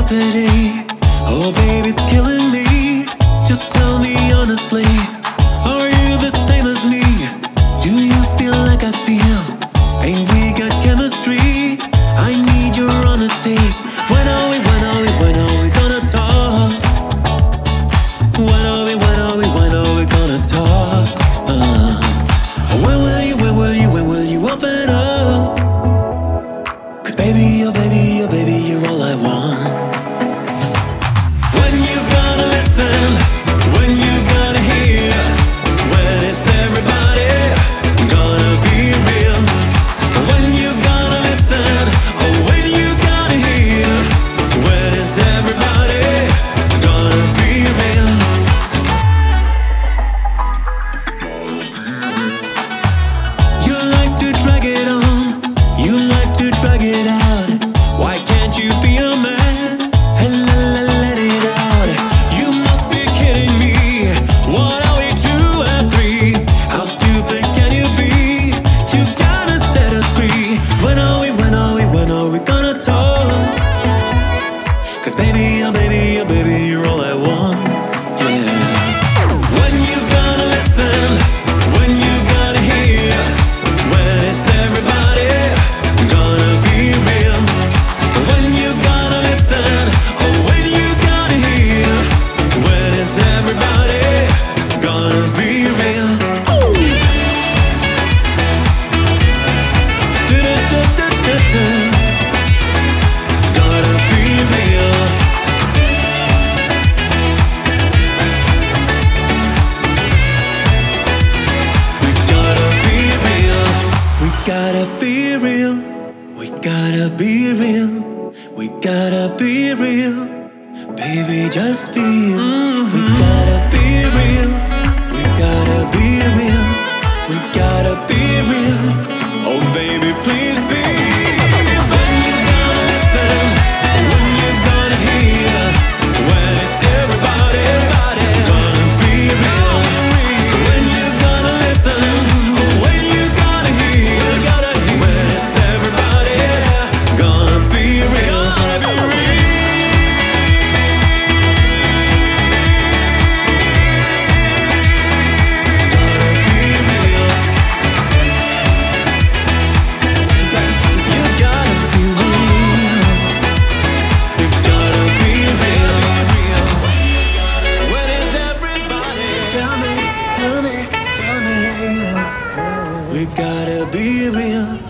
intensity. Oh, baby, it's killing me. Just tell me honestly, are you the same as me? Do you feel like I feel? Ain't we got chemistry? I need your honesty. When are we gonna talk? When are we gonna talk? When will you open up? 'Cause baby, oh baby, oh baby, you're all I want. When you gonna listen? When you gonna hear? When is everybody gonna be real? When you gonna listen? Oh, when you gonna hear? When is everybody gonna be real? You like to drag it on, you like to drag it out. Why can't you be a man and let it out? You must be kidding me. What are we, 2 and 3? How stupid can you be? You gotta set us free. When are we gonna talk? 'Cause baby, oh baby, oh baby, you're all I want. Yeah. When you gonna listen? When you gonna hear? When is everybody gonna be real? When you gonna listen? Oh, when you gonna hear? When is everybody gonna be real? Du-du-du-du-du-du. Gonna be real. We gotta be real. We gotta be real. We gotta be real. We gotta be real. Baby, just feel. We gotta be real. We gotta be real. We gotta be real. Oh, baby, please be. When you gonna listen? When you gonna hear? When is everybody gonna be real? When you gonna listen? When you gonna hear? When is everybody gonna be real? You gotta be real. You gotta be real. When is everybody? Tell me. We gotta be real.